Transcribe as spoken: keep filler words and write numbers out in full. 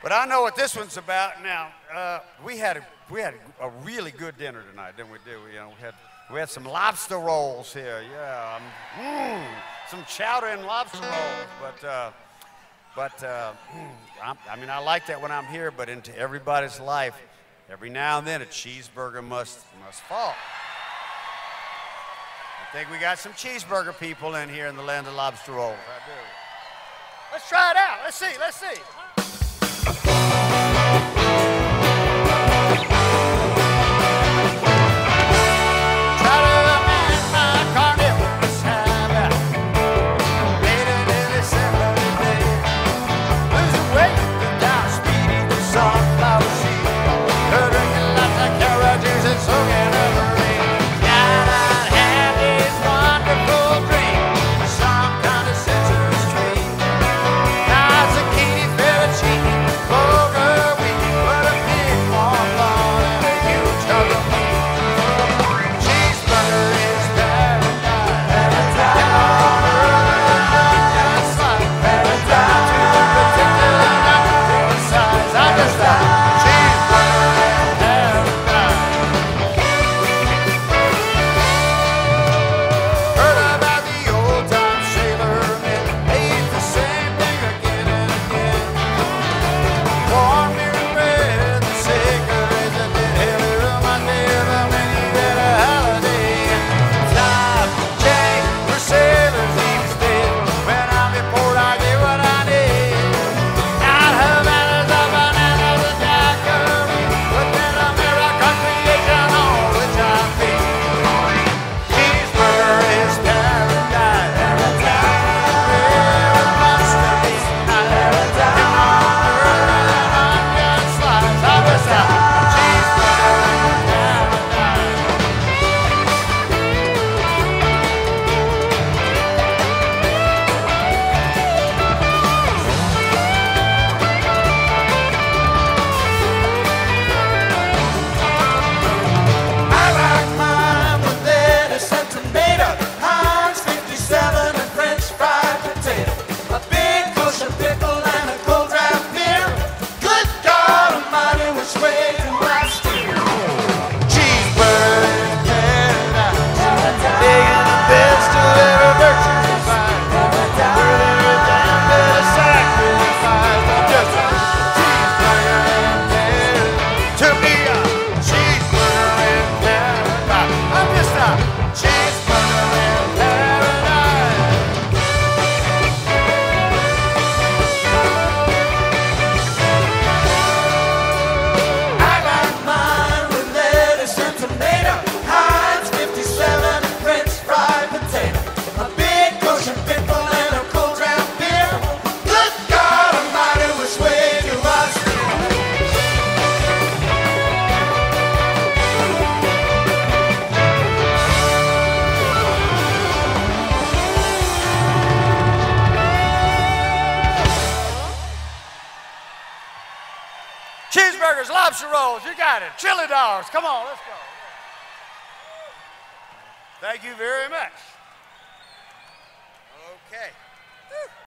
But I know what this one's about. Now, uh, we had a, we had a really good dinner tonight, didn't we? Do we? You know, we had we had some lobster rolls here. Yeah, um, mm, some chowder and lobster rolls. But uh, but uh, I'm, I mean, I like that when I'm here. But into everybody's life, every now and then, a cheeseburger must must fall. I think we got some cheeseburger people in here in the land of lobster rolls. I do. Let's try it out. Let's see. Let's see. Cheeseburgers, lobster rolls, you got it. Chili dogs, come on, let's go. Thank you very much. Okay.